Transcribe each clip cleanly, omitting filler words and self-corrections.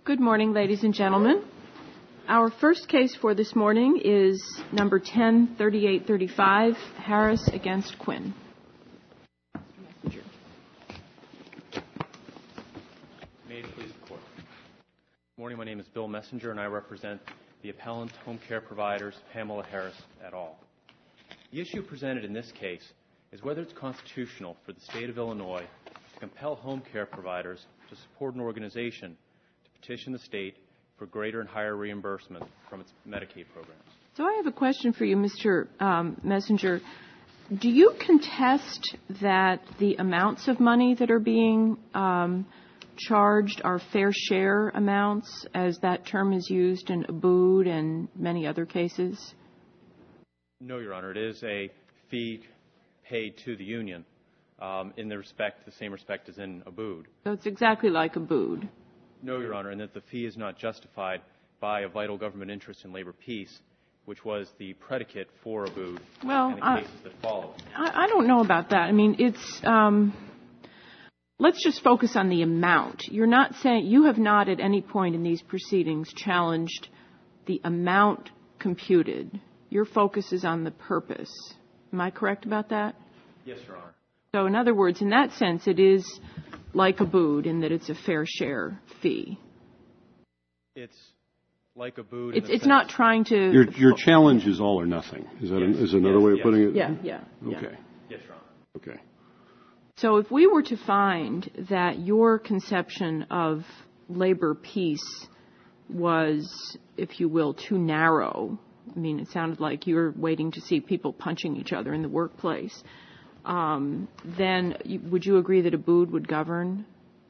Good morning, ladies and gentlemen. Our first case for this morning is number 103835, Harris against Quinn. May it please the Court. Good morning, my name is Bill Messenger, and I represent the appellant home care providers Pamela Harris et al. The issue presented in this case is whether it's constitutional for the state of Illinois to compel home care providers to support an organization to petition the state for greater and higher reimbursement from its Medicaid programs. So I have a question for you, Mr. Messenger. Do you contest that the amounts of money that are being charged are fair share amounts, as that term is used in Abood and many other cases? No, Your Honor. It is a fee paid to the union in the same respect as in Abood. So it's exactly like Abood. No, Your Honor, and that the fee is not justified by a vital government interest in labor peace, which was the predicate for Abood and the cases that follow. I don't know about that. I mean, it's let's just focus on the amount. You're not saying, you have not at any point in these proceedings challenged the amount computed. Your focus is on the purpose. Am I correct about that? Yes, Your Honor. So in other words, in that sense, it is like Abood in that it's a fair share fee. It's like Abood. It's not trying to... Your challenge is all or nothing. Is that is another way of putting it? Yeah. Okay. Yes, Your Honor. Okay. So if we were to find that your conception of labor peace was, if you will, too narrow, I mean, it sounded like you were waiting to see people punching each other in the workplace, then would you agree that Abood would govern?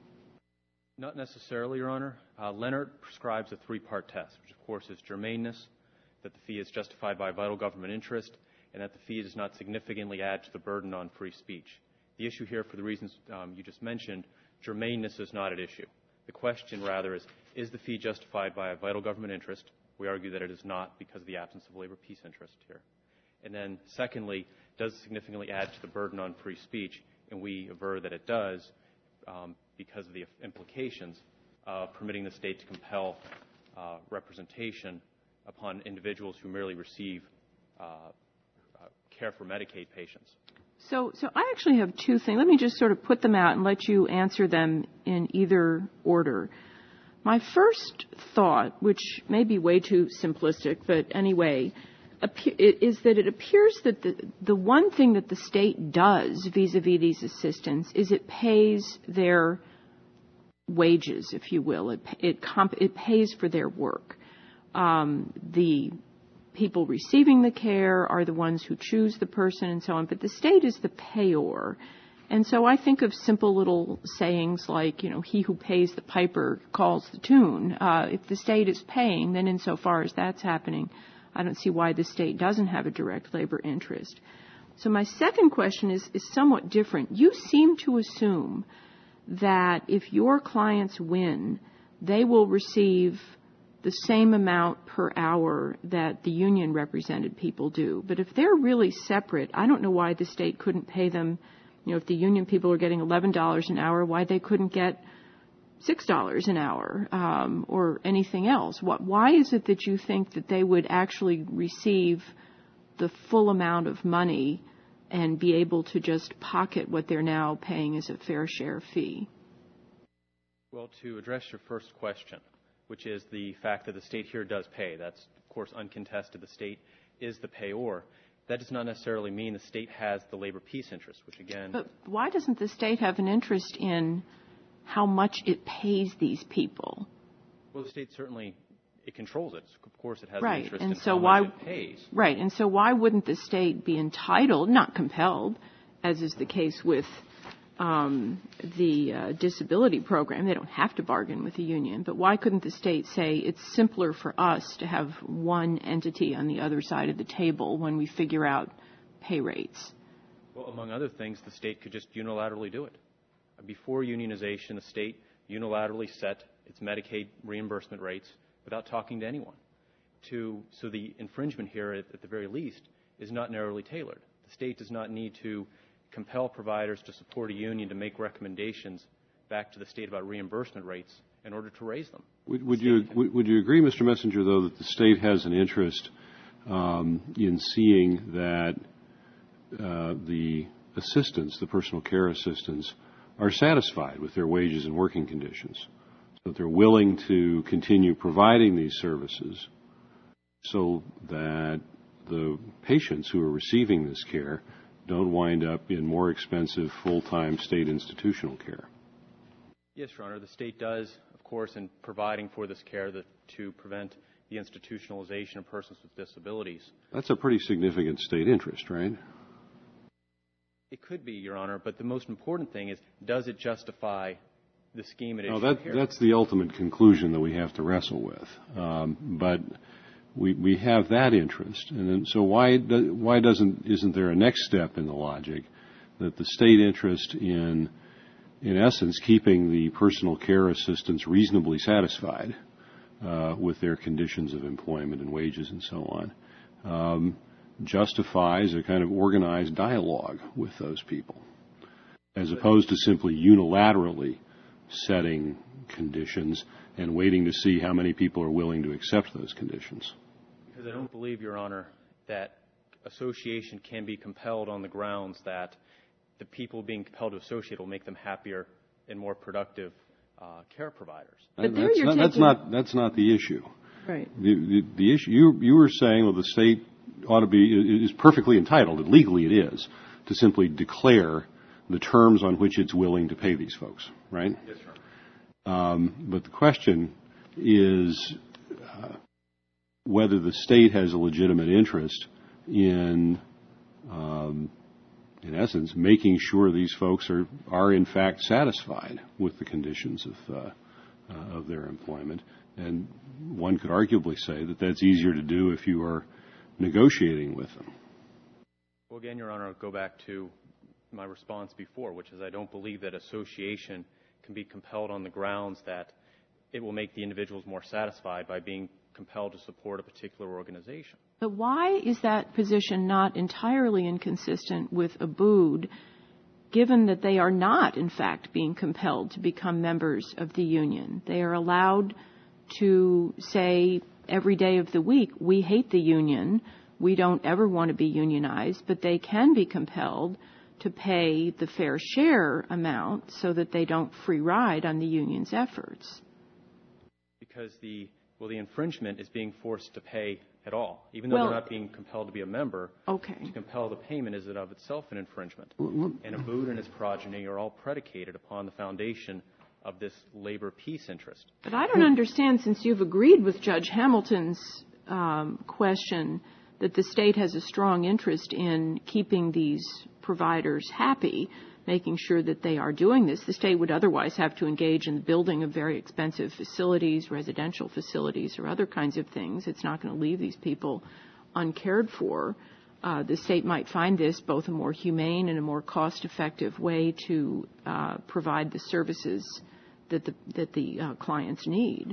Not necessarily, Your Honor. Leonard prescribes a three-part test, which, of course, is germaneness, that the fee is justified by vital government interest, and that the fee does not significantly add to the burden on free speech. The issue here, for the reasons you just mentioned, germaneness is not at issue. The question, rather, is the fee justified by a vital government interest? We argue that it is not because of the absence of labor peace interest here. And then, secondly, does it significantly add to the burden on free speech? And we aver that it does because of the implications of permitting the state to compel representation upon individuals who merely receive care for Medicaid patients. So I actually have two things. Let me just sort of put them out and let you answer them in either order. My first thought, which may be way too simplistic, but anyway, is that it appears that the one thing that the state does vis-a-vis these assistants is it pays their wages, if you will. It pays for their work. The people receiving the care are the ones who choose the person and so on, but the state is the payor. And so I think of simple little sayings like, he who pays the piper calls the tune. If the state is paying, then insofar as that's happening, I don't see why the state doesn't have a direct labor interest. So my second question is somewhat different. You seem to assume that if your clients win, they will receive the same amount per hour that the union represented people do. But if they're really separate, I don't know why the state couldn't pay them. If the union people are getting $11 an hour, why they couldn't get $6 an hour or anything else. Why is it that you think that they would actually receive the full amount of money and be able to just pocket what they're now paying as a fair share fee? Well, to address your first question, which is the fact that the state here does pay, that's, of course, uncontested. The state is the payor. That does not necessarily mean the state has the labor peace interest, which, again... But why doesn't the state have an interest in how much it pays these people? Well, the state certainly, it controls it. Of course, it has an interest in so how much it pays. Right, and so why wouldn't the state be entitled, not compelled, as is the case with the disability program? They don't have to bargain with the union, but why couldn't the state say it's simpler for us to have one entity on the other side of the table when we figure out pay rates? Well, among other things, the state could just unilaterally do it. Before unionization, the state unilaterally set its Medicaid reimbursement rates without talking to anyone. So the infringement here, at the very least, is not narrowly tailored. The state does not need to compel providers to support a union to make recommendations back to the state about reimbursement rates in order to raise them. Would you agree, Mr. Messenger, though, that the state has an interest in seeing that the assistants, the personal care assistants, are satisfied with their wages and working conditions, that they're willing to continue providing these services so that the patients who are receiving this care don't wind up in more expensive full-time state institutional care? Yes, Your Honor. The state does, of course, in providing for this care to prevent the institutionalization of persons with disabilities. That's a pretty significant state interest, right? It could be, Your Honor, but the most important thing is, does it justify the scheme at issue here? That's the ultimate conclusion that we have to wrestle with. But we have that interest, and then, so why isn't there a next step in the logic that the state interest in essence keeping the personal care assistants reasonably satisfied with their conditions of employment and wages and so on justifies a kind of organized dialogue with those people, as opposed to simply unilaterally setting conditions and waiting to see how many people are willing to accept those conditions? Because I don't believe, Your Honor, that association can be compelled on the grounds that the people being compelled to associate will make them happier and more productive care providers. But that's not the issue. Right. The issue you were saying, well, the state ought to be is perfectly entitled, and legally it is, to simply declare the terms on which it's willing to pay these folks, right? Yes, sir. But the question is whether the state has a legitimate interest in essence, making sure these folks are in fact satisfied with the conditions of their employment. And one could arguably say that that's easier to do if you are negotiating with them. Well, again, Your Honor, I'll go back to my response before, which is I don't believe that association can be compelled on the grounds that it will make the individuals more satisfied by being compelled to support a particular organization. But why is that position not entirely inconsistent with Abood, given that they are not, in fact, being compelled to become members of the union? They are allowed to say every day of the week, we hate the union, we don't ever want to be unionized, but they can be compelled to pay the fair share amount so that they don't free ride on the union's efforts. Because the infringement is being forced to pay at all. Even though they're not being compelled to be a member, to compel the payment is of itself an infringement. And Abood and his progeny are all predicated upon the foundation of this labor peace interest. But I don't understand, since you've agreed with Judge Hamilton's question that the state has a strong interest in keeping these providers happy, making sure that they are doing this. The state would otherwise have to engage in the building of very expensive facilities, residential facilities, or other kinds of things. It's not going to leave these people uncared for. The state might find this both a more humane and a more cost-effective way to provide the services that the clients need.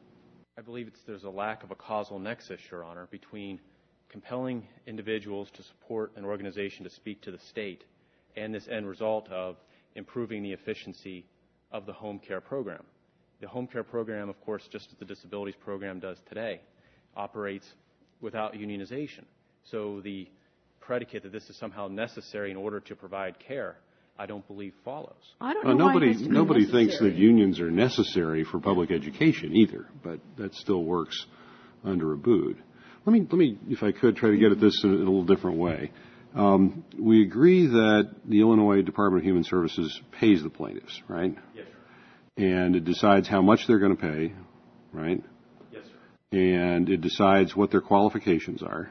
I believe there's a lack of a causal nexus, Your Honor, between compelling individuals to support an organization to speak to the state and this end result of improving the efficiency of the home care program. The home care program, of course, just as the disabilities program does today, operates without unionization. So the predicate that this is somehow necessary in order to provide care, I don't believe follows. I don't know nobody thinks that unions are necessary for public education either, but that still works under Abood. Let me, if I could, try to get at this in a little different way. We agree that the Illinois Department of Human Services pays the plaintiffs, right? Yes, sir. And it decides how much they're going to pay, right? Yes, sir. And it decides what their qualifications are.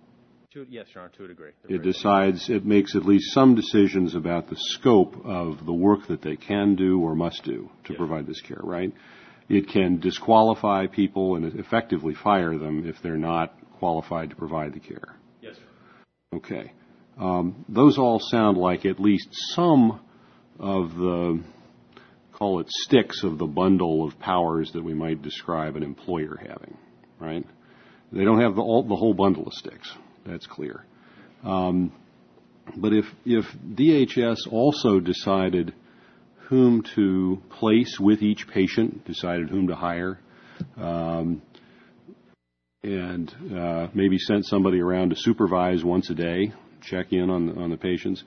Yes, Your Honor, to a degree. It makes at least some decisions about the scope of the work that they can do or must do to provide this care, right? It can disqualify people and effectively fire them if they're not qualified to provide the care. Yes, sir. Okay. Those all sound like at least some of the, call it sticks of the bundle of powers that we might describe an employer having, right? They don't have the whole bundle of sticks. That's clear. But if DHS also decided whom to place with each patient, decided whom to hire, and maybe sent somebody around to supervise once a day, check in on the patients.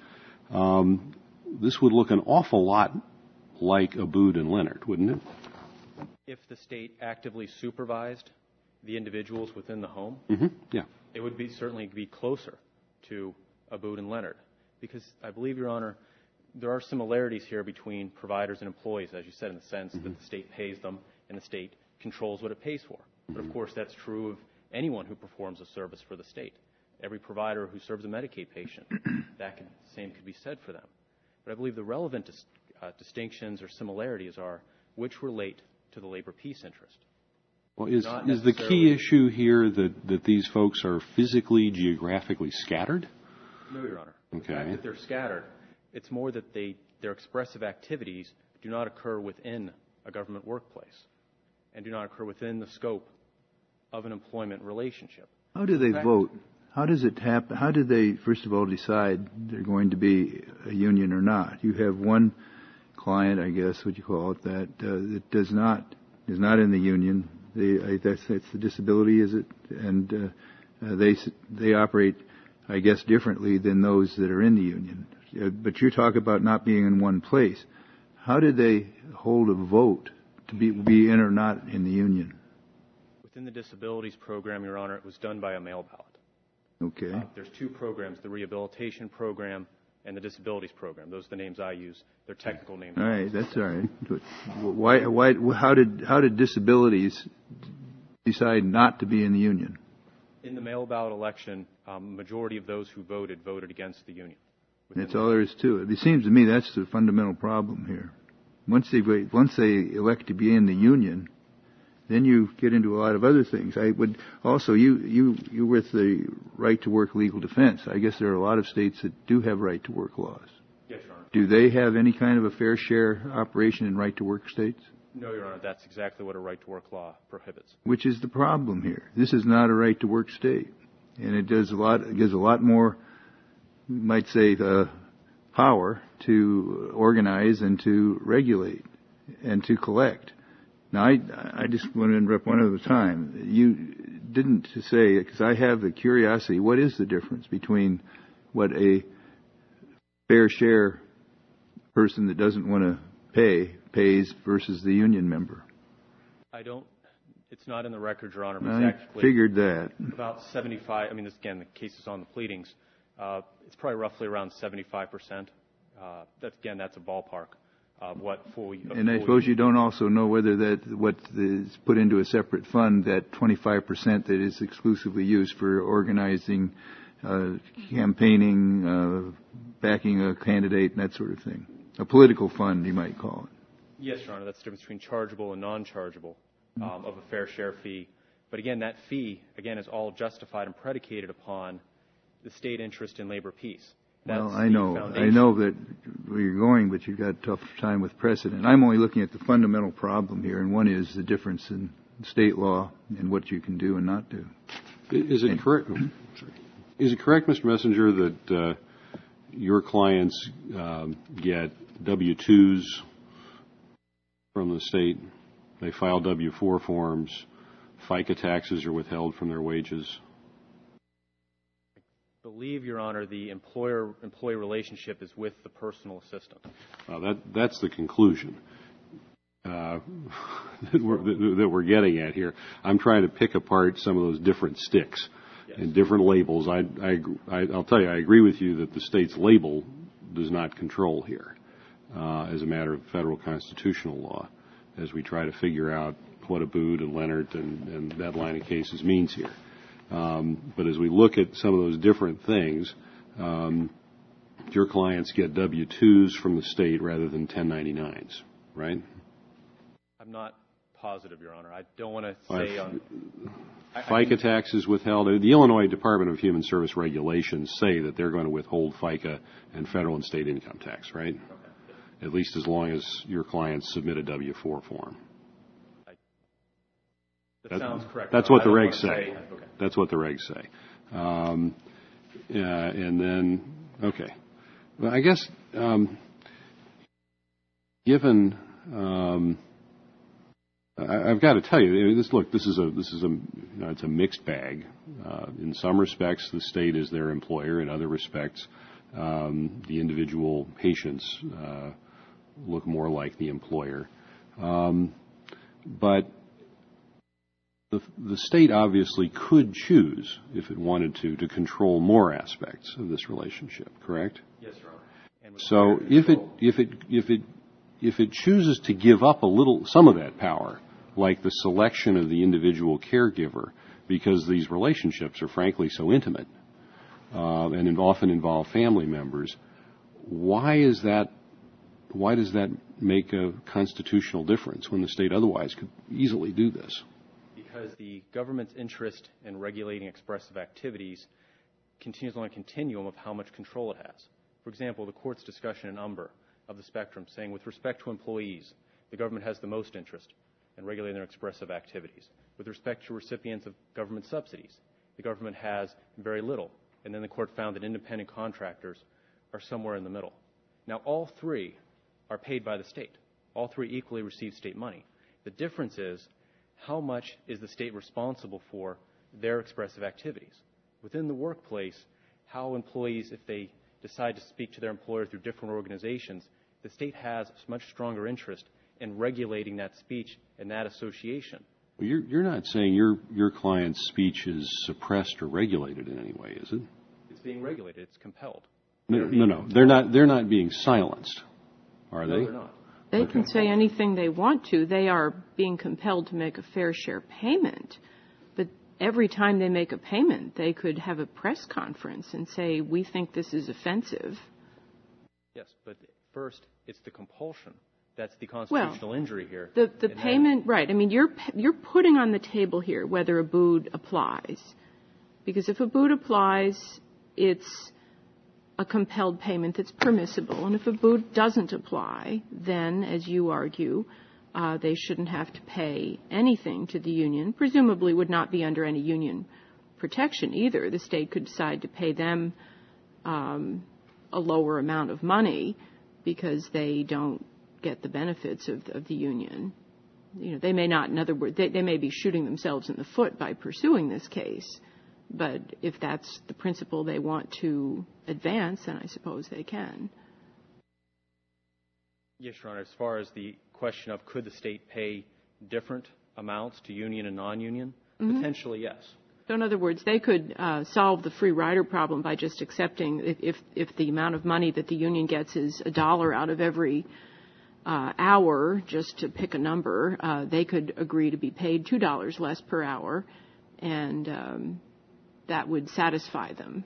This would look an awful lot like Abood and Leonard, wouldn't it? If the state actively supervised the individuals within the home, yeah, it would certainly be closer to Abood and Leonard, because I believe, Your Honor, there are similarities here between providers and employees, as you said, in the sense that the state pays them and the state controls what it pays for. But of course, that's true of anyone who performs a service for the state. Every provider who serves a Medicaid patient, same could be said for them. But I believe the relevant distinctions or similarities are which relate to the labor peace interest. Well, is the key issue here that these folks are physically, geographically scattered? No, Your Honor. Okay. The fact that they're scattered, it's more that their expressive activities do not occur within a government workplace and do not occur within the scope of an employment relationship. How do they vote? How does it happen? How do they, first of all, decide they're going to be a union or not? You have one client, I guess, what you call it, that is not in the union. That's the disability, is it? And they operate, I guess, differently than those that are in the union. But you're talking about not being in one place. How did they hold a vote to be in or not in the union? Within the disabilities program, Your Honor, it was done by a mail ballot. Okay. There's two programs, the rehabilitation program and the disabilities program. Those are the names I use. They're technical names. All right, that's all right. How did disabilities decide not to be in the union? In the mail ballot election, majority of those who voted against the union. That's all there is to it. It seems to me that's the fundamental problem here. Once they elect to be in the union, then you get into a lot of other things. I would also, you with the right to work legal defense, I guess there are a lot of states that do have right to work laws. Yes, Your Honor. Do they have any kind of a fair share operation in right to work states? No, Your Honor. That's exactly what a right to work law prohibits. Which is the problem here. This is not a right to work state. And it gives a lot more, you might say, power to organize and to regulate and to collect. Now, I just want to interrupt one at a time. You didn't say, because I have the curiosity, what is the difference between what a fair share person that doesn't want to pay pays versus the union member? It's not in the record, Your Honor. I figured that. About 75, again, the case is on the pleadings. It's probably roughly around 75%. That's a ballpark. And I suppose you don't also know whether what is put into a separate fund, that 25% that is exclusively used for organizing, campaigning, backing a candidate, and that sort of thing. A political fund, you might call it. Yes, Your Honor. That's the difference between chargeable and non-chargeable of a fair share fee. But again, that fee, is all justified and predicated upon the state interest in labor peace. Well, I know that where you're going, but you've got a tough time with precedent. I'm only looking at the fundamental problem here, and one is the difference in state law and what you can do and not do. Is it correct, Mr. Messenger, that your clients get W-2s from the state? They file W-4 forms. FICA taxes are withheld from their wages. I believe, Your Honor, the employer-employee relationship is with the personal assistant. That's the conclusion that we're getting at here. I'm trying to pick apart some of those different sticks and different labels. I'll tell you, I agree with you that the state's label does not control here as a matter of federal constitutional law as we try to figure out what Abood and Leonard and that line of cases means here. But as we look at some of those different things, your clients get W-2s from the state rather than 1099s, right? I'm not positive, Your Honor. I don't want to say on... FICA taxes withheld. The Illinois Department of Human Service regulations say that they're going to withhold FICA and federal and state income tax, right? Okay. At least as long as your clients submit a W-4 form. That sounds correct. That's what the regs say. Okay. That's what the regs say. And then, okay. Well, I guess, given, I've got to tell you, this is it's a mixed bag. In some respects, the state is their employer. In other respects, the individual patients look more like the employer. But the state obviously could choose, if it wanted to control more aspects of this relationship. Correct? Yes, Your Honor. So if it chooses to give up some of that power, like the selection of the individual caregiver, because these relationships are frankly so intimate and often involve family members, why does that make a constitutional difference when the state otherwise could easily do this? Because the government's interest in regulating expressive activities continues on a continuum of how much control it has. For example, the court's discussion in Umber of the spectrum saying with respect to employees, the government has the most interest in regulating their expressive activities. With respect to recipients of government subsidies, the government has very little. And then the court found that independent contractors are somewhere in the middle. Now, all three are paid by the state. All three equally receive state money. The difference is how much is the state responsible for their expressive activities. Within the workplace, how employees, if they decide to speak to their employer through different organizations, the state has a much stronger interest in regulating that speech and that association. Well, you're not saying your client's speech is suppressed or regulated in any way, is it? It's being regulated. It's compelled. No. They're not being silenced, are they? No, they're not. They can say anything they want to. They are being compelled to make a fair share payment. But every time they make a payment, they could have a press conference and say, we think this is offensive. Yes, but first, it's the compulsion. That's the constitutional injury here. The payment, right. I mean, you're putting on the table here whether Abood applies. Because if Abood applies, it's a compelled payment that's permissible. And if Abood doesn't apply, then, as you argue, they shouldn't have to pay anything to the union. Presumably would not be under any union protection either. The state could decide to pay them a lower amount of money because they don't get the benefits of the union. You know, they may not, in other words, they may be shooting themselves in the foot by pursuing this case. But if that's the principle they want to advance, then I suppose they can. Yes, Your Honor. As far as the question of could the state pay different amounts to union and non-union, potentially yes. So in other words, they could solve the free rider problem by just accepting if the amount of money that the union gets is $1 out of every hour, just to pick a number, they could agree to be paid $2 less per hour, and that would satisfy them.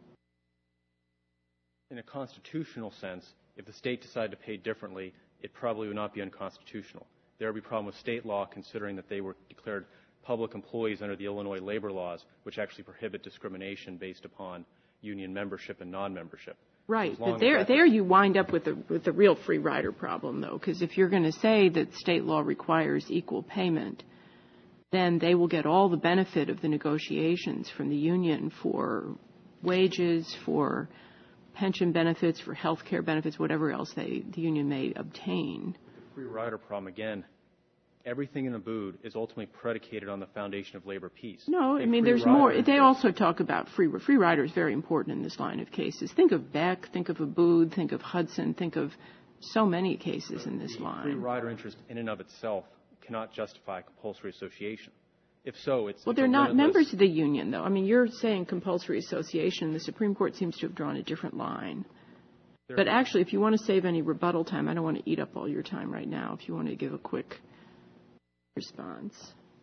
In a constitutional sense, if the state decided to pay differently, it probably would not be unconstitutional. There would be a problem with state law considering that they were declared public employees under the Illinois labor laws, which actually prohibit discrimination based upon union membership and non-membership. Right, but there you wind up with the real free rider problem, though, because if you're going to say that state law requires equal payment, then they will get all the benefit of the negotiations from the union for wages, for pension benefits, for health care benefits, whatever else the union may obtain. The free rider problem, again, everything in Abood is ultimately predicated on the foundation of labor peace. No, I mean, there's more. They also talk about free rider is very important in this line of cases. Think of Beck, think of Abood, think of Hudson, think of so many cases in this line. Free rider interest in and of itself cannot justify compulsory association. If so, it's... Well, they're not members of the union, though. I mean, you're saying compulsory association. The Supreme Court seems to have drawn a different line. But actually, if you want to save any rebuttal time, I don't want to eat up all your time right now. If you want to give a quick response.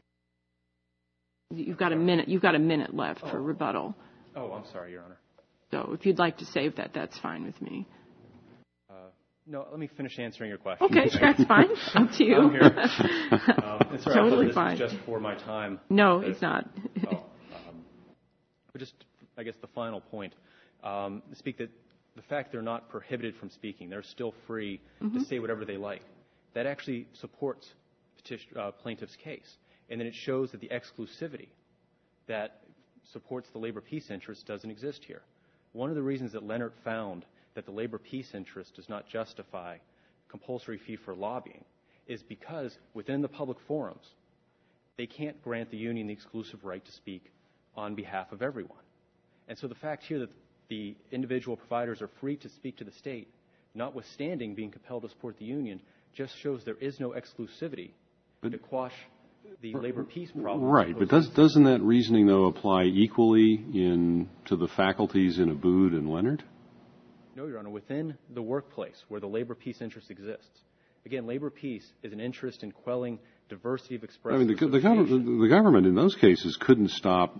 You've got a minute. You've got a minute left for rebuttal. Oh, I'm sorry, Your Honor. So if you'd like to save that, that's fine with me. No, let me finish answering your question. Okay, that's fine. Up to you. I'm here. Totally fine. This is just for my time. No, it's not. But just, I guess, the final point. Speak that the fact they're not prohibited from speaking, they're still free to say whatever they like. That actually supports plaintiff's case. And then it shows that the exclusivity that supports the labor peace interest doesn't exist here. One of the reasons that Leonard found that the labor peace interest does not justify compulsory fee for lobbying is because within the public forums, they can't grant the union the exclusive right to speak on behalf of everyone. And so the fact here that the individual providers are free to speak to the state, notwithstanding being compelled to support the union, just shows there is no exclusivity to quash the labor peace problem. Right, but doesn't that reasoning, though, apply equally to the faculties in Abood and Leonard? No, Your Honor. Within the workplace where the labor peace interest exists, again, labor peace is an interest in quelling diversity of expression. I mean, the government in those cases couldn't stop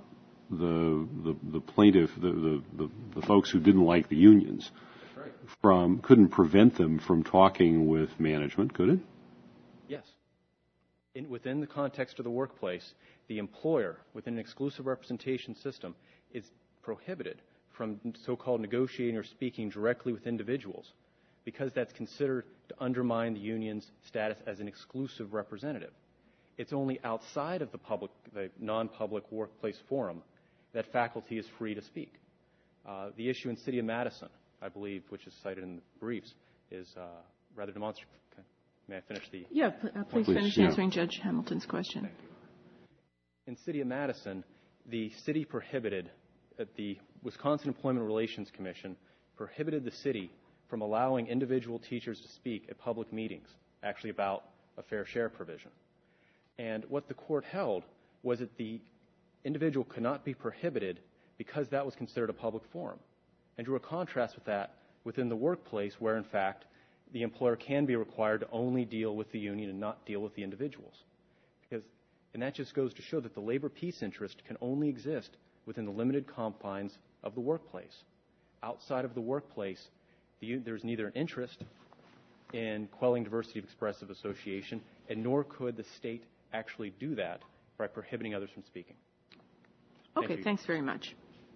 the plaintiff, the folks who didn't like the unions, couldn't prevent them from talking with management, could it? Yes. Within the context of the workplace, the employer, within an exclusive representation system, is prohibited from so-called negotiating or speaking directly with individuals because that's considered to undermine the union's status as an exclusive representative. It's only outside of the non-public workplace forum that faculty is free to speak. The issue in City of Madison, I believe, which is cited in the briefs, is rather demonstrative. May I finish the... Yeah, please finish answering Judge Hamilton's question. Thank you. In City of Madison, the city prohibited, the Wisconsin Employment Relations Commission prohibited the city from allowing individual teachers to speak at public meetings, actually about a fair share provision. And what the court held was that the individual could not be prohibited because that was considered a public forum, and drew a contrast with that within the workplace where, in fact, the employer can be required to only deal with the union and not deal with the individuals. And that just goes to show that the labor peace interest can only exist within the limited confines of the workplace. Outside of the workplace, there's neither an interest in quelling diversity of expressive association, and nor could the state actually do that by prohibiting others from speaking. Okay, thanks very much.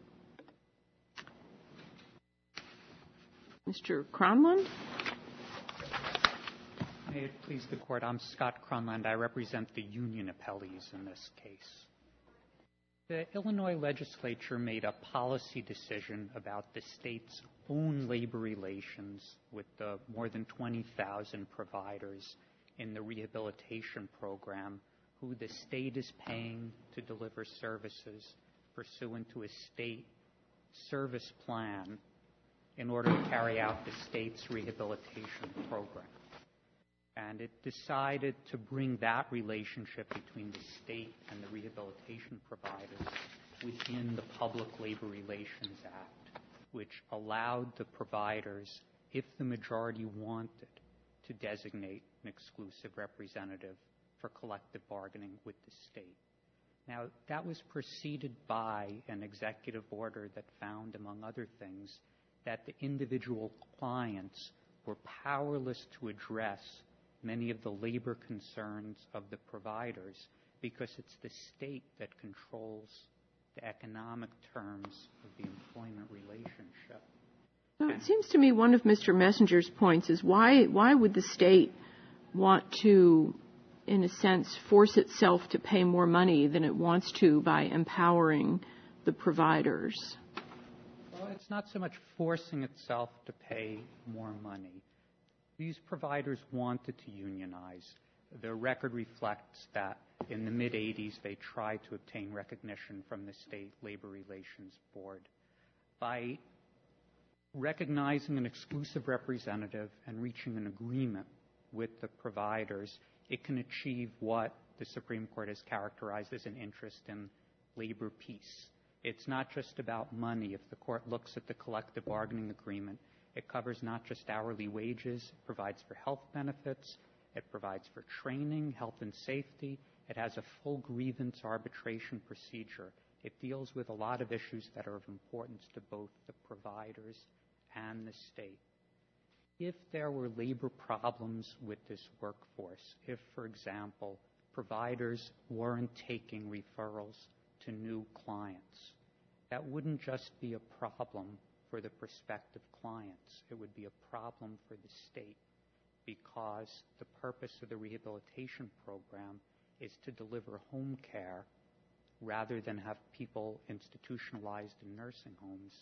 Mr. Cronlund? May it please the Court, I'm Scott Cronlund. I represent the union appellees in this case. The Illinois legislature made a policy decision about the state's own labor relations with the more than 20,000 providers in the rehabilitation program who the state is paying to deliver services pursuant to a state service plan in order to carry out the state's rehabilitation program. And it decided to bring that relationship between the state and the rehabilitation providers within the Public Labor Relations Act, which allowed the providers, if the majority wanted, to designate an exclusive representative for collective bargaining with the state. Now, that was preceded by an executive order that found, among other things, that the individual clients were powerless to address many of the labor concerns of the providers because it's the state that controls the economic terms of the employment relationship. So it seems to me one of Mr. Messenger's points is why would the state want to, in a sense, force itself to pay more money than it wants to by empowering the providers? Well, it's not so much forcing itself to pay more money. These providers wanted to unionize. The record reflects that in the mid-'80s they tried to obtain recognition from the State Labor Relations Board. By recognizing an exclusive representative and reaching an agreement with the providers, it can achieve what the Supreme Court has characterized as an interest in labor peace. It's not just about money. If the court looks at the collective bargaining agreement, it covers not just hourly wages, it provides for health benefits, it provides for training, health and safety. It has a full grievance arbitration procedure. It deals with a lot of issues that are of importance to both the providers and the state. If there were labor problems with this workforce, if, for example, providers weren't taking referrals to new clients, that wouldn't just be a problem for the prospective clients. It would be a problem for the state because the purpose of the rehabilitation program is to deliver home care rather than have people institutionalized in nursing homes.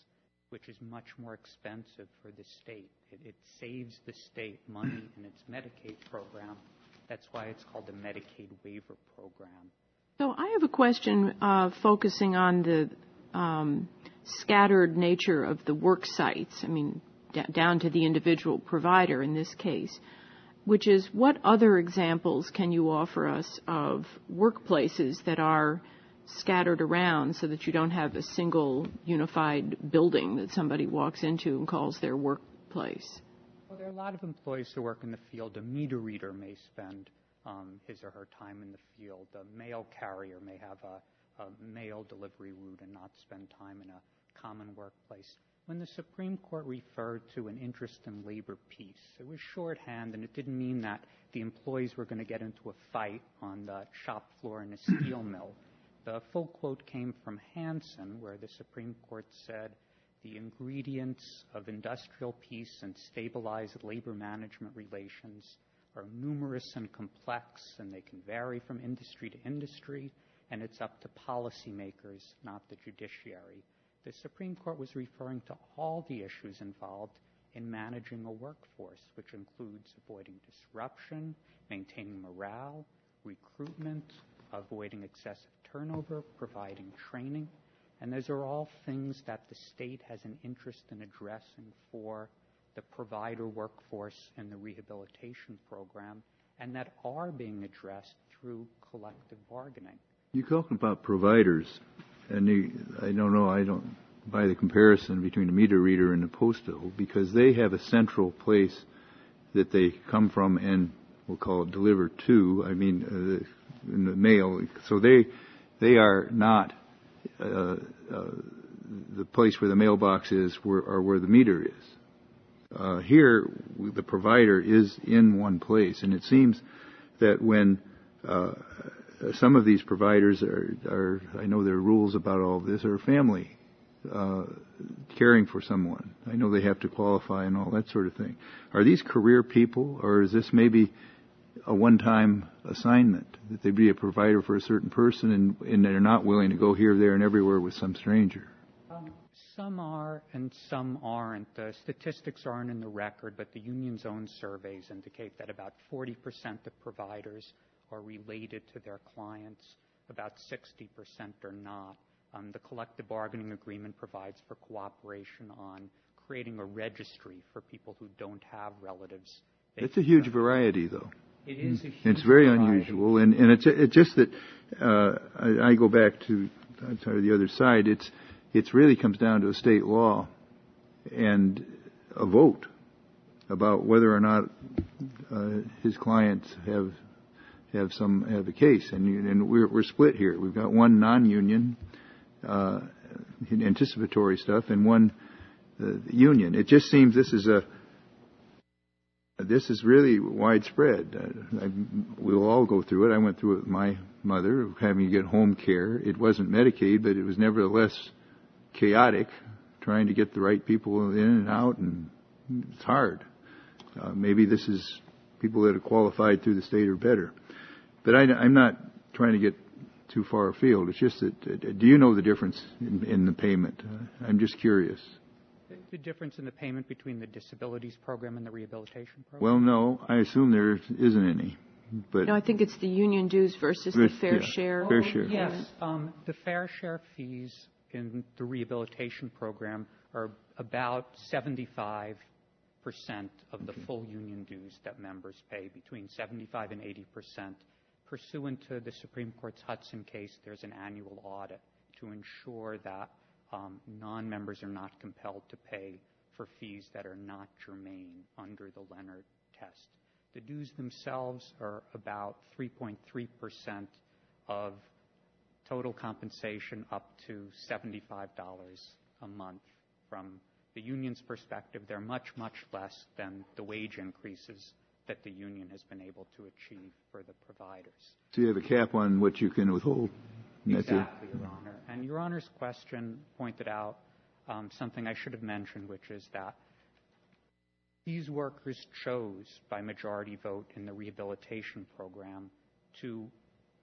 which is much more expensive for the state. It saves the state money in its Medicaid program. That's why it's called the Medicaid waiver program. So I have a question focusing on the scattered nature of the work sites, I mean, down to the individual provider in this case, which is what other examples can you offer us of workplaces that are scattered around so that you don't have a single unified building that somebody walks into and calls their workplace? Well, there are a lot of employees who work in the field. A meter reader may spend his or her time in the field. A mail carrier may have a mail delivery route and not spend time in a common workplace. When the Supreme Court referred to an interest in labor peace, it was shorthand, and it didn't mean that the employees were going to get into a fight on the shop floor in a steel mill. The full quote came from Hansen, where the Supreme Court said, "The ingredients of industrial peace and stabilized labor management relations are numerous and complex, and they can vary from industry to industry, and it's up to policymakers, not the judiciary." The Supreme Court was referring to all the issues involved in managing a workforce, which includes avoiding disruption, maintaining morale, recruitment, avoiding excessive turnover, providing training. And those are all things that the state has an interest in addressing for the provider workforce in the rehabilitation program, and that are being addressed through collective bargaining. You're talking about providers, and I don't buy the comparison between a meter reader and a postal, because they have a central place that they come from and we'll call it deliver to, in the mail. So they are not the place where the mailbox is or where the meter is. Here, the provider is in one place, and it seems that when some of these providers are, I know there are rules about all of this, are family caring for someone. I know they have to qualify and all that sort of thing. Are these career people, or is this maybe a one-time assignment, that they be a provider for a certain person and they're not willing to go here, there, and everywhere with some stranger? Some are and some aren't. The statistics aren't in the record, but the union's own surveys indicate that about 40% of providers are related to their clients, about 60% are not. The collective bargaining agreement provides for cooperation on creating a registry for people who don't have relatives. It's a huge variety, though. It is a huge It's very variety. unusual, and it's just that I go back to the other side. It really comes down to a state law and a vote about whether or not his clients have a case, and we're split here. We've got one non-union anticipatory stuff and one union. It just seems this is really widespread. We'll all go through it. I went through it with my mother, having to get home care. It wasn't Medicaid, but it was nevertheless chaotic, trying to get the right people in and out, and it's hard. Maybe this is people that are qualified through the state are better. But I'm not trying to get too far afield. It's just that, do you know the difference in the payment? I'm just curious. The difference in the payment between the disabilities program and the rehabilitation program? Well, no, I assume there isn't any. But No, I think it's the union dues versus the fair share. Fair share. Yes. The fair share fees in the rehabilitation program are about 75% of the full union dues that members pay, between 75 and 80%. Pursuant to the Supreme Court's Hudson case, there's an annual audit to ensure that non-members are not compelled to pay for fees that are not germane under the Leonard test. The dues themselves are about 3.3% of total compensation, up to $75 a month. From the union's perspective, they're much, much less than the wage increases that the union has been able to achieve for the providers. So you have a cap on what you can withhold? Exactly, Your Honor. And Your Honor's question pointed out something I should have mentioned, which is that these workers chose by majority vote in the rehabilitation program to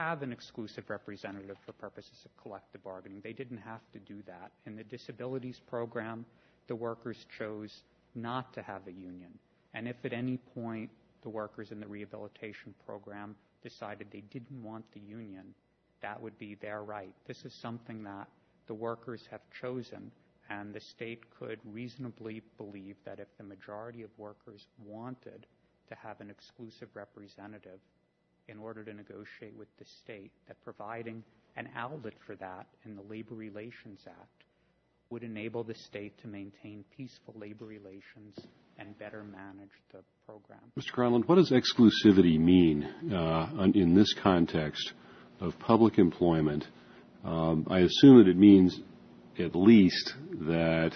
have an exclusive representative for purposes of collective bargaining. They didn't have to do that. In the disabilities program, the workers chose not to have a union. And if at any point the workers in the rehabilitation program decided they didn't want the union, that would be their right. This is something that the workers have chosen, and the state could reasonably believe that if the majority of workers wanted to have an exclusive representative in order to negotiate with the state, that providing an outlet for that in the Labor Relations Act would enable the state to maintain peaceful labor relations and better manage the program. Mr. Cronland, what does exclusivity mean in this context of public employment? I assume that it means at least that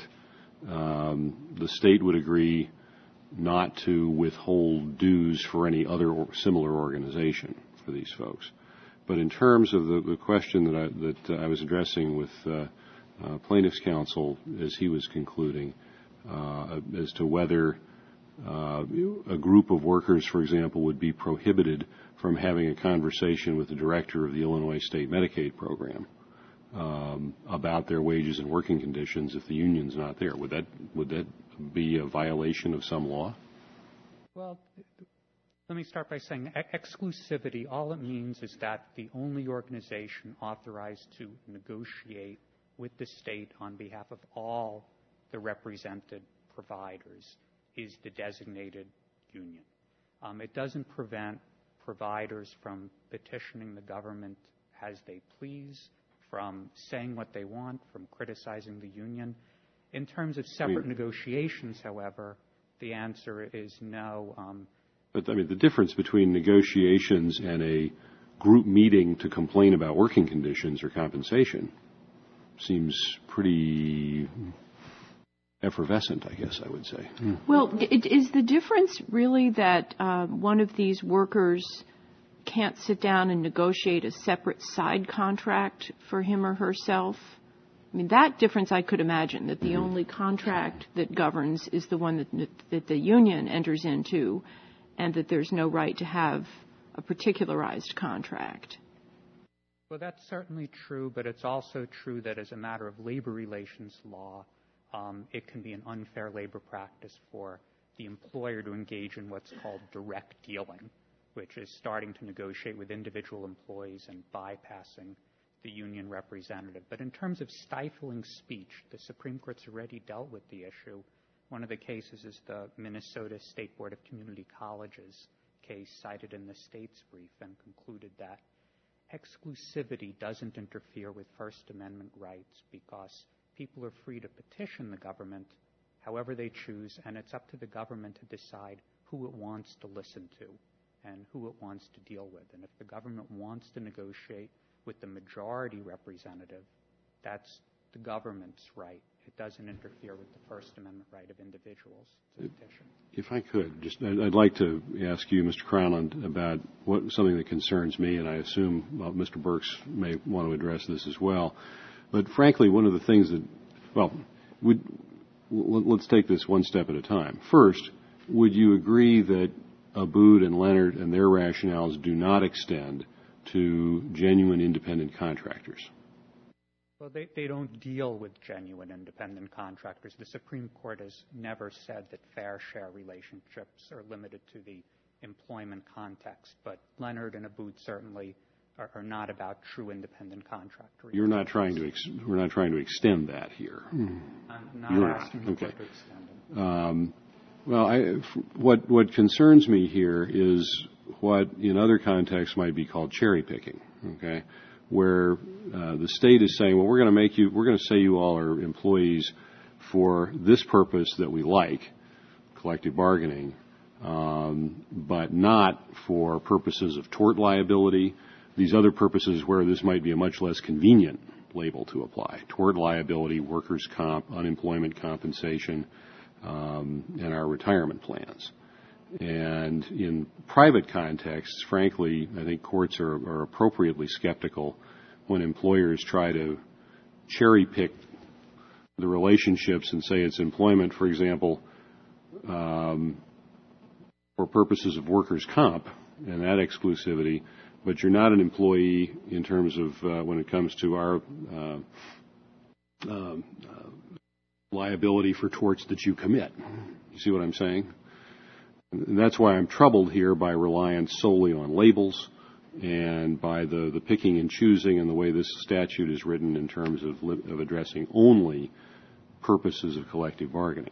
the state would agree not to withhold dues for any other similar organization for these folks. But in terms of the question that I was addressing with plaintiff's counsel as he was concluding, as to whether a group of workers, for example, would be prohibited from having a conversation with the director of the Illinois State Medicaid program about their wages and working conditions if the union's not there. Would that be a violation of some law? Well, let me start by saying exclusivity, all it means is that the only organization authorized to negotiate with the state on behalf of all the represented providers is the designated union. It doesn't prevent providers from petitioning the government as they please, from saying what they want, from criticizing the union. In terms of separate negotiations, however, the answer is no. But, I mean, the difference between negotiations and a group meeting to complain about working conditions or compensation seems pretty effervescent, I guess I would say. Well, is the difference really that one of these workers can't sit down and negotiate a separate side contract for him or herself? I mean, that difference I could imagine, that the only contract that governs is the one that the union enters into, and that there's no right to have a particularized contract. Well, that's certainly true, but it's also true that as a matter of labor relations law, it can be an unfair labor practice for the employer to engage in what's called direct dealing, which is starting to negotiate with individual employees and bypassing the union representative. But in terms of stifling speech, the Supreme Court's already dealt with the issue. One of the cases is the Minnesota State Board of Community Colleges case cited in the state's brief, and concluded that exclusivity doesn't interfere with First Amendment rights because people are free to petition the government however they choose, and it's up to the government to decide who it wants to listen to and who it wants to deal with. And if the government wants to negotiate with the majority representative, that's the government's right. It doesn't interfere with the First Amendment right of individuals to petition. If I could, I'd like to ask you, Mr. Cronland, about something that concerns me, and I assume Mr. Burks may want to address this as well. But frankly, one of the things that, let's take this one step at a time. First, would you agree that Abood and Leonard and their rationales do not extend to genuine independent contractors? Well, they don't deal with genuine independent contractors. The Supreme Court has never said that fair share relationships are limited to the employment context, but Leonard and Abood certainly are not about true indendependent contractors. We're not trying to extend that here. I'm not asking the court to extend it. What concerns me here is what in other contexts might be called cherry picking, okay? Where the state is saying, well, we're going to say you all are employees for this purpose that we like, collective bargaining, but not for purposes of tort liability, these other purposes where this might be a much less convenient label to apply, tort liability, workers' comp, unemployment compensation, and our retirement plans. And in private contexts, frankly, I think courts are appropriately skeptical when employers try to cherry pick the relationships and say it's employment, for example, for purposes of workers' comp and that exclusivity, but you're not an employee in terms of when it comes to our liability for torts that you commit. You see what I'm saying? And that's why I'm troubled here by reliance solely on labels and by the picking and choosing and the way this statute is written in terms of addressing only purposes of collective bargaining.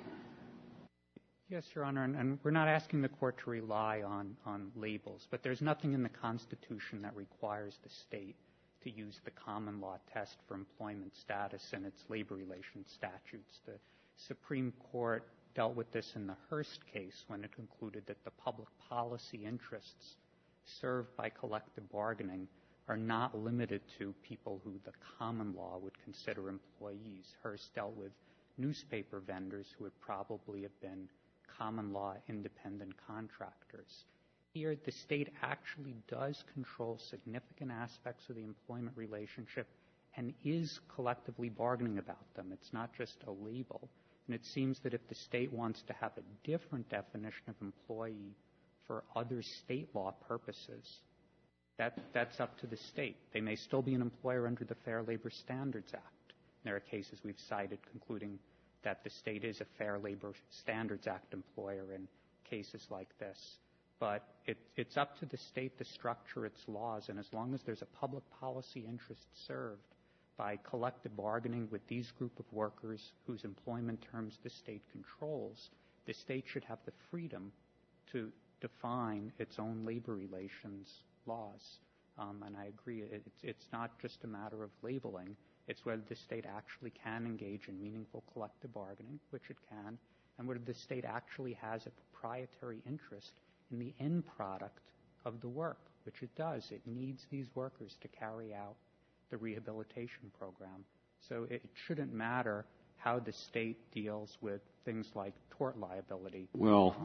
Yes, Your Honor, and we're not asking the court to rely on labels, but there's nothing in the Constitution that requires the state to use the common law test for employment status in its labor relations statutes. The Supreme Court dealt with this in the Hearst case when it concluded that the public policy interests served by collective bargaining are not limited to people who the common law would consider employees. Hearst dealt with newspaper vendors who would probably have been common law independent contractors. Here, the state actually does control significant aspects of the employment relationship and is collectively bargaining about them. It's not just a label. And it seems that if the state wants to have a different definition of employee for other state law purposes, that's up to the state. They may still be an employer under the Fair Labor Standards Act. There are cases we've cited concluding that the state is a Fair Labor Standards Act employer in cases like this. But it's up to the state to structure its laws, and as long as there's a public policy interest served by collective bargaining with these group of workers whose employment terms the state controls, the state should have the freedom to define its own labor relations laws. And I agree, it's not just a matter of labeling. It's whether the state actually can engage in meaningful collective bargaining, which it can, and whether the state actually has a proprietary interest in the end product of the work, which it does. It needs these workers to carry out the rehabilitation program. So it shouldn't matter how the state deals with things like tort liability. Well,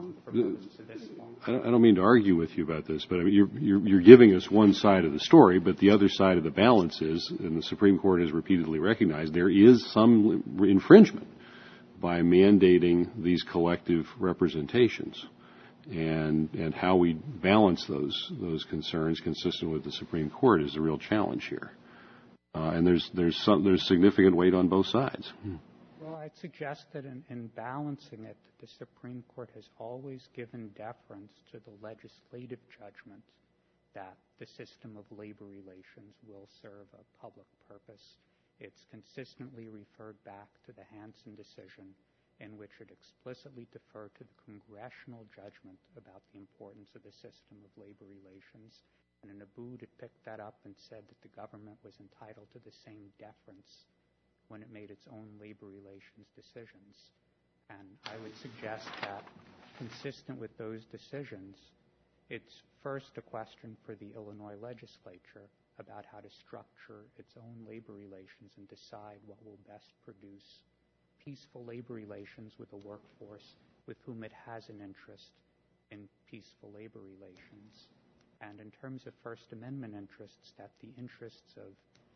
I don't mean to argue with you about this, but I mean, you're giving us one side of the story, but the other side of the balance is, and the Supreme Court has repeatedly recognized, there is some infringement by mandating these collective representations. And how we balance those concerns consistent with the Supreme Court is a real challenge here. And there's significant weight on both sides. Well, I'd suggest that in balancing it, the Supreme Court has always given deference to the legislative judgment that the system of labor relations will serve a public purpose. It's consistently referred back to the Hansen decision, in which it explicitly deferred to the congressional judgment about the importance of the system of labor relations. And in Abood, it picked that up and said that the government was entitled to the same deference when it made its own labor relations decisions. And I would suggest that, consistent with those decisions, it's first a question for the Illinois legislature about how to structure its own labor relations and decide what will best produce peaceful labor relations with a workforce with whom it has an interest in peaceful labor relations. And in terms of First Amendment interests, that the interests of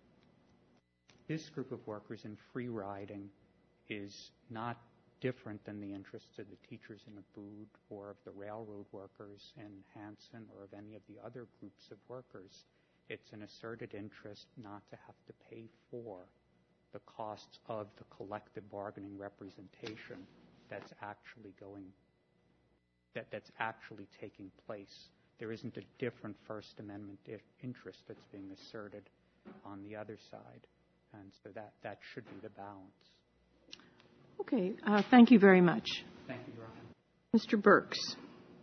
this group of workers in free riding is not different than the interests of the teachers in Abood or of the railroad workers in Hansen or of any of the other groups of workers. It's an asserted interest not to have to pay for the costs of the collective bargaining representation that's actually taking place. There isn't a different First Amendment interest that's being asserted on the other side. And so that should be the balance. Okay. Thank you very much. Thank you, Your Honor. Mr. Burks.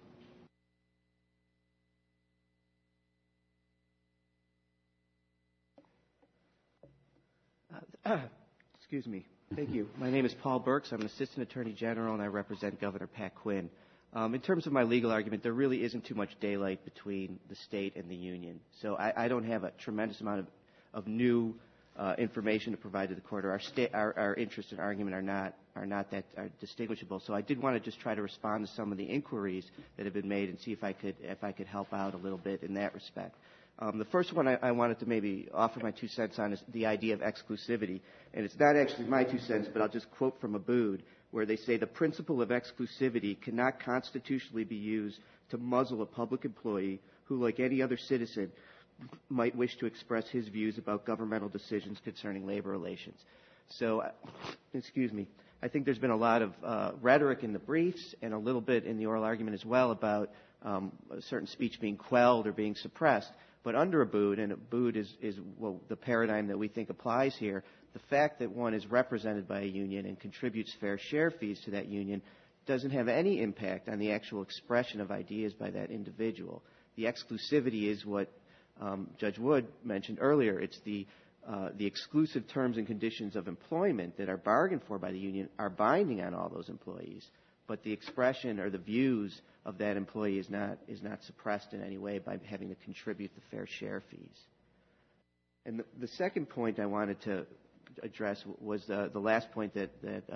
Excuse me. Thank you. My name is Paul Burks. I'm an Assistant Attorney General, and I represent Governor Pat Quinn. In terms of my legal argument, there really isn't too much daylight between the state and the union. So I don't have a tremendous amount of new information to provide to the court. Our interest and argument are not that distinguishable. So I did want to just try to respond to some of the inquiries that have been made and see if I could help out a little bit in that respect. The first one I wanted to maybe offer my 2 cents on is the idea of exclusivity. And it's not actually my 2 cents, but I'll just quote from Abood, where they say the principle of exclusivity cannot constitutionally be used to muzzle a public employee who, like any other citizen, might wish to express his views about governmental decisions concerning labor relations. So, I think there's been a lot of rhetoric in the briefs and a little bit in the oral argument as well about a certain speech being quelled or being suppressed. But under Abood, and Abood is the paradigm that we think applies here, the fact that one is represented by a union and contributes fair share fees to that union doesn't have any impact on the actual expression of ideas by that individual. The exclusivity is what Judge Wood mentioned earlier. It's the exclusive terms and conditions of employment that are bargained for by the union are binding on all those employees, but the expression or the views of that employee is not suppressed in any way by having to contribute the fair share fees. And the second point I wanted to address was the last point that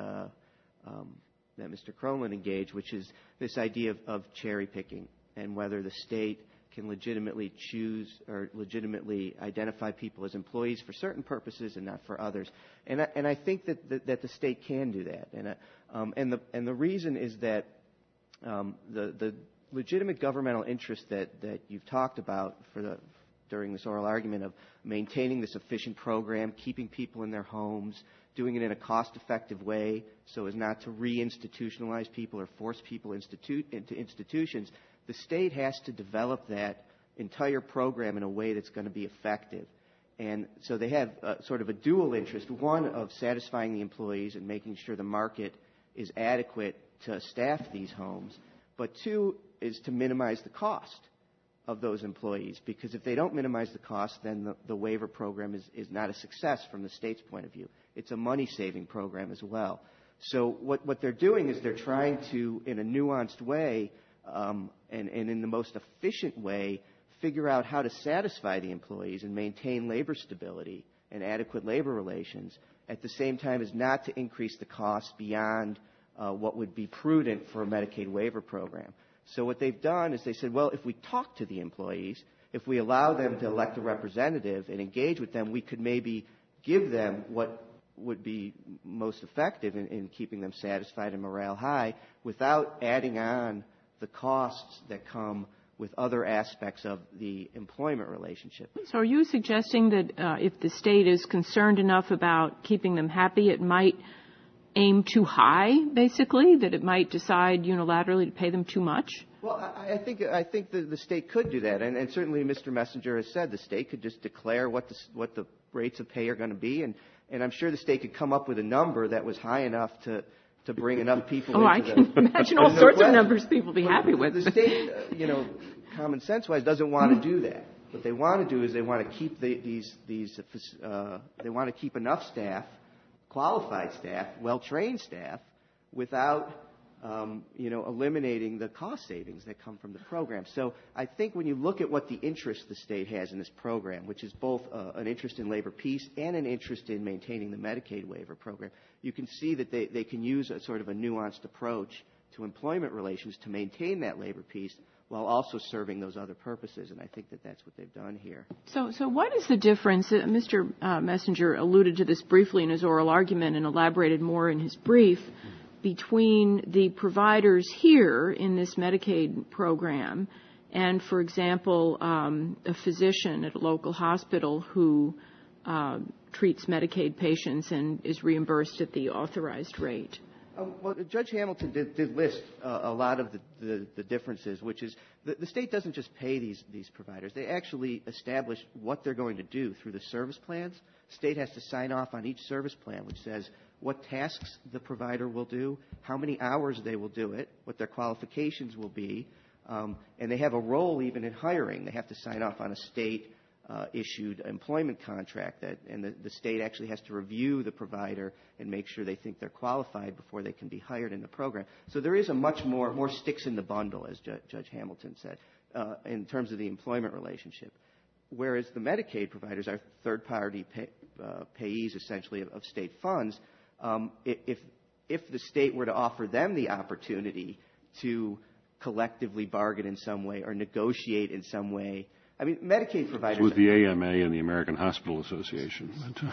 Mr. Cronin engaged, which is this idea of cherry picking and whether the state can legitimately choose or legitimately identify people as employees for certain purposes and not for others. And I think that the state can do that. And the reason is that the legitimate governmental interest that you've talked about during this oral argument of maintaining this efficient program, keeping people in their homes, doing it in a cost-effective way so as not to re-institutionalize people or force people into institutions, the state has to develop that entire program in a way that's going to be effective. And so they have sort of a dual interest, one of satisfying the employees and making sure the market is adequate to staff these homes, but two is to minimize the cost of those employees, because if they don't minimize the cost, then the waiver program is not a success from the state's point of view. It's a money-saving program as well. So what they're doing is they're trying to, in a nuanced way and in the most efficient way, figure out how to satisfy the employees and maintain labor stability and adequate labor relations at the same time as not to increase the costs beyond what would be prudent for a Medicaid waiver program. So what they've done is they said, well, if we talk to the employees, if we allow them to elect a representative and engage with them, we could maybe give them what would be most effective in keeping them satisfied and morale high without adding on the costs that come with other aspects of the employment relationship. So are you suggesting that if the state is concerned enough about keeping them happy, it might aim too high, basically, that it might decide unilaterally to pay them too much? Well, I think the state could do that, and certainly Mr. Messenger has said the state could just declare what the rates of pay are going to be, and I'm sure the state could come up with a number that was high enough to bring enough people into I can imagine all sorts of numbers people be happy with. The state, common sense-wise, doesn't want to do that. What they want to do is they want to keep they want to keep enough staff, qualified staff, well-trained staff, without eliminating the cost savings that come from the program. So I think when you look at what the interest the state has in this program, which is both an interest in labor peace and an interest in maintaining the Medicaid waiver program, you can see that they can use a sort of a nuanced approach to employment relations to maintain that labor peace while also serving those other purposes, and I think that that's what they've done here. So what is the difference? Mr. Messenger alluded to this briefly in his oral argument and elaborated more in his brief, between the providers here in this Medicaid program and, for example, a physician at a local hospital who treats Medicaid patients and is reimbursed at the authorized rate? Well, Judge Hamilton did list a lot of the differences, which is the state doesn't just pay these providers. They actually establish what they're going to do through the service plans. The state has to sign off on each service plan, which says what tasks the provider will do, how many hours they will do it, what their qualifications will be, and they have a role even in hiring. They have to sign off on a state-issued employment contract, and the state actually has to review the provider and make sure they think they're qualified before they can be hired in the program. So there is a much more sticks in the bundle, as Judge Hamilton said, in terms of the employment relationship. Whereas the Medicaid providers are third-party payees, essentially, of state funds. If the state were to offer them the opportunity to collectively bargain in some way or negotiate in some way I mean, Medicaid providers... With the AMA and the American Hospital Association.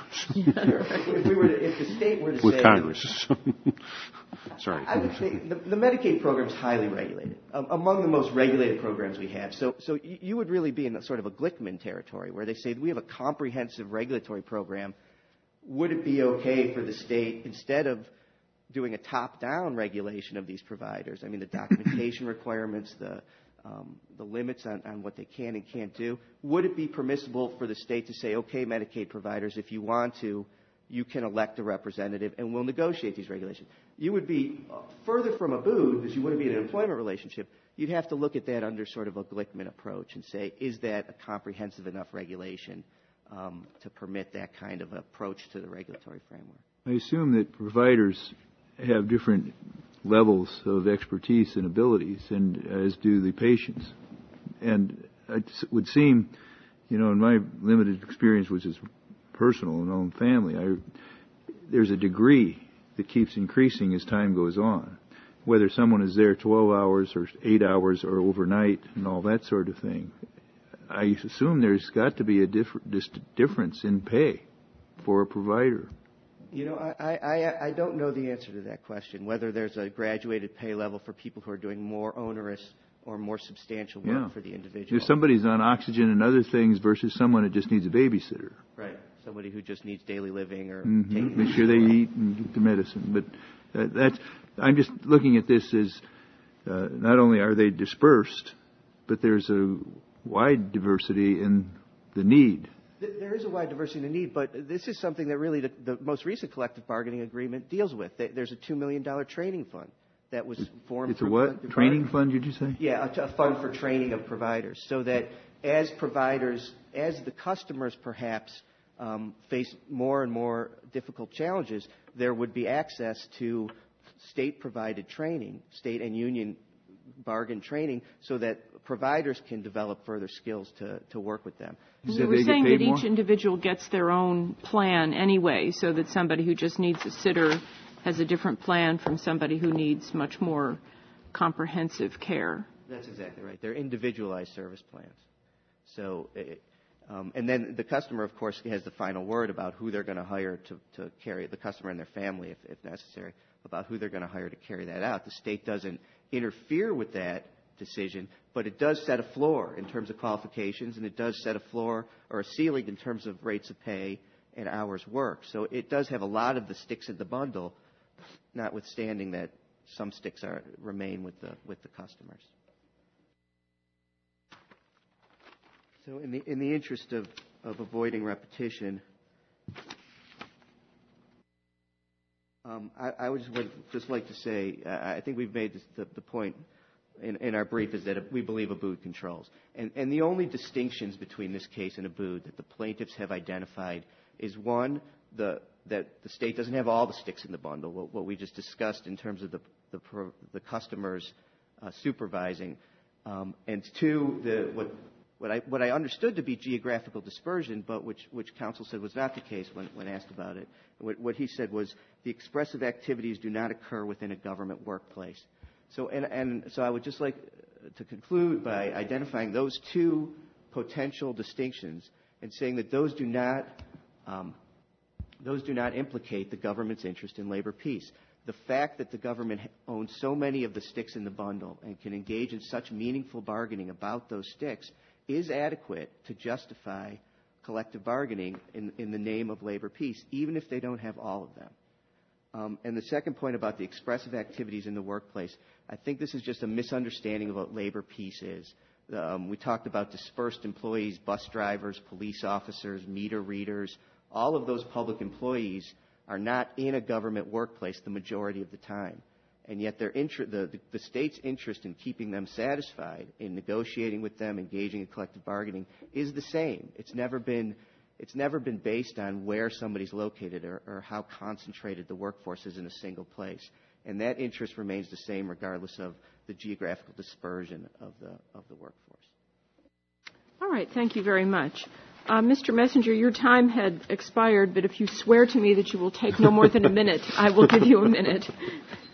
If the state were to with say... Congress. Sorry. I would say the Medicaid program is highly regulated, among the most regulated programs we have. So you would really be in sort of a Glickman territory where they say we have a comprehensive regulatory program. Would it be okay for the state, instead of doing a top-down regulation of these providers, I mean the documentation requirements, the limits on what they can and can't do, would it be permissible for the state to say, okay, Medicaid providers, if you want to, you can elect a representative and we'll negotiate these regulations? You would be further from a boot, because you wouldn't be in an employment relationship. You'd have to look at that under sort of a Glickman approach and say, is that a comprehensive enough regulation to permit that kind of approach to the regulatory framework? I assume that providers have different levels of expertise and abilities, and as do the patients. And it would seem, in my limited experience, which is personal and own family, there's a degree that keeps increasing as time goes on. Whether someone is there 12 hours or 8 hours or overnight and all that sort of thing, I assume there's got to be a difference in pay for a provider. I don't know the answer to that question, whether there's a graduated pay level for people who are doing more onerous or more substantial work for the individual. If somebody's on oxygen and other things versus someone that just needs a babysitter. Right. Somebody who just needs daily living or make sure they eat and get the medicine. But I'm just looking at this as not only are they dispersed, but there's a wide diversity in the need. There is a wide diversity in the need, but this is something that really the most recent collective bargaining agreement deals with. There's a $2 million training fund that was formed. It's a what? Training fund, did you say? Yeah, a fund for training of providers, so that as providers, as the customers perhaps face more and more difficult challenges, there would be access to state-provided training, state and union bargain training, so that providers can develop further skills to work with them. So we're saying that each individual gets their own plan anyway, so that somebody who just needs a sitter has a different plan from somebody who needs much more comprehensive care. That's exactly right. They're individualized service plans. So, and then the customer, of course, has the final word about who they're going to hire to carry, the customer and their family, if necessary, about who they're going to hire to carry that out. The state doesn't interfere with that decision, but it does set a floor in terms of qualifications, and it does set a floor or a ceiling in terms of rates of pay and hours worked. So it does have a lot of the sticks in the bundle, notwithstanding that some sticks remain with the customers. So in the interest of avoiding repetition, I would just like to say, I think we've made the point in our brief is that we believe Abood controls. And the only distinctions between this case and Abood that the plaintiffs have identified is, one, that the state doesn't have all the sticks in the bundle, what we just discussed in terms of the customers supervising, and two, what I understood to be geographical dispersion, but which counsel said was not the case when asked about it. What he said was the expressive activities do not occur within a government workplace. So I would just like to conclude by identifying those two potential distinctions and saying that those do not implicate the government's interest in labor peace. The fact that the government owns so many of the sticks in the bundle and can engage in such meaningful bargaining about those sticks is adequate to justify collective bargaining in the name of labor peace, even if they don't have all of them. And the second point about the expressive activities in the workplace, I think this is just a misunderstanding of what labor peace is. We talked about dispersed employees, bus drivers, police officers, meter readers. All of those public employees are not in a government workplace the majority of the time. And yet the state's interest in keeping them satisfied, in negotiating with them, engaging in collective bargaining, is the same. It's never been based on where somebody's located or how concentrated the workforce is in a single place. And that interest remains the same regardless of the geographical dispersion of the workforce. All right. Thank you very much. Mr. Messenger, your time had expired, but if you swear to me that you will take no more than a minute, I will give you a minute.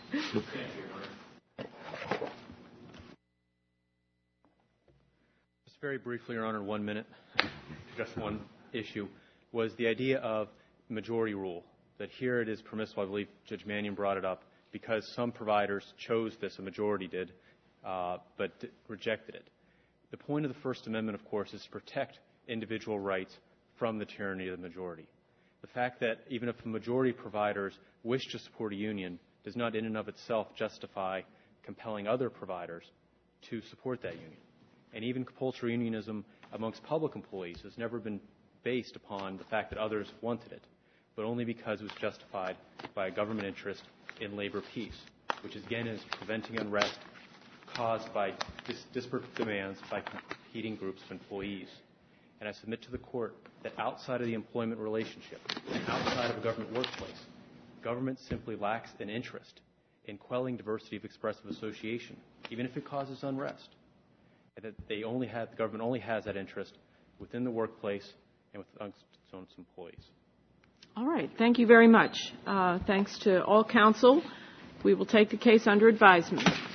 Mr. Just very briefly, Your Honor, 1 minute, just one issue, was the idea of majority rule, that here it is permissible. I believe Judge Mannion brought it up, because some providers chose this, a majority did, but rejected it. The point of the First Amendment, of course, is to protect individual rights from the tyranny of the majority. The fact that even if a majority of providers wish to support a union does not in and of itself justify compelling other providers to support that union. And even compulsory unionism amongst public employees has never been based upon the fact that others wanted it, but only because it was justified by a government interest in labor peace, which again is preventing unrest caused by disparate demands by competing groups of employees. And I submit to the Court that outside of the employment relationship and outside of a government workplace, government simply lacks an interest in quelling diversity of expressive association, even if it causes unrest. And that the government only has that interest within the workplace and with its own employees. All right. Thank you very much. Thanks to all counsel. We will take the case under advisement.